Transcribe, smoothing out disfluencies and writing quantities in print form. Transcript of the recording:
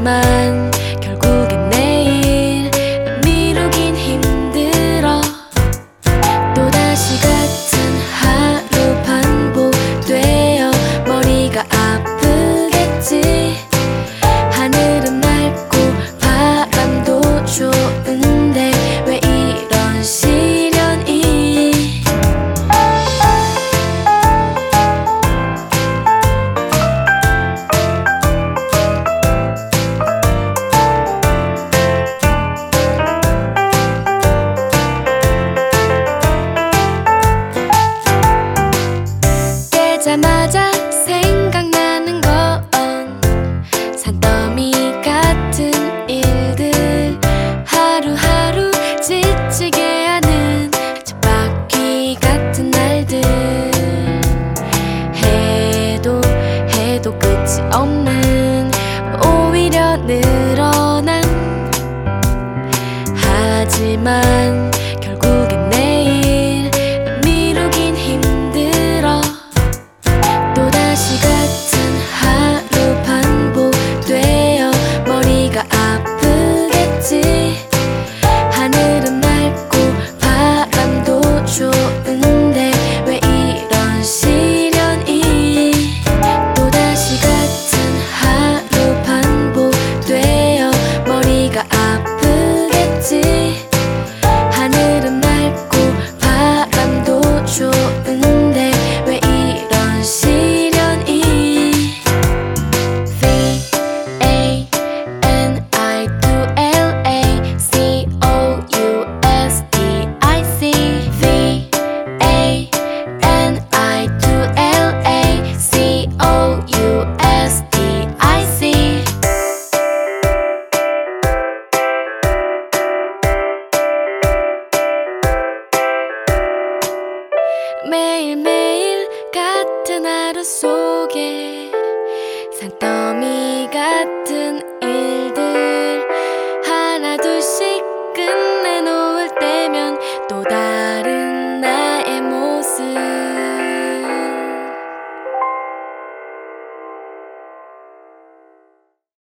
하지만 결국엔 내일 미루긴 힘들어. 또다시 같은 하루 반복되어 머리가 아프겠지. 하늘은 맑고 바람도 좋은데 왜 이런 시련이. 깨자마자 생각나는 건 산더미 같은 일들. 하루하루 지치게 하는 쳇바퀴 같은 날들. 해도 끝이 없는 오히려 늘어남. 하지만 결국엔 내일 미루긴 힘들어. 또다시 같은 하루 반복되어 머리가 아프겠지. 하늘은 맑고 바람도 좋은데 왜 이런 시련이. 또다시 같은 하루 반복되어 머리가 아프겠지. 하늘은 맑고 바람도 좋은데 왜 이런 시련이. 매일매일 같은 하루 속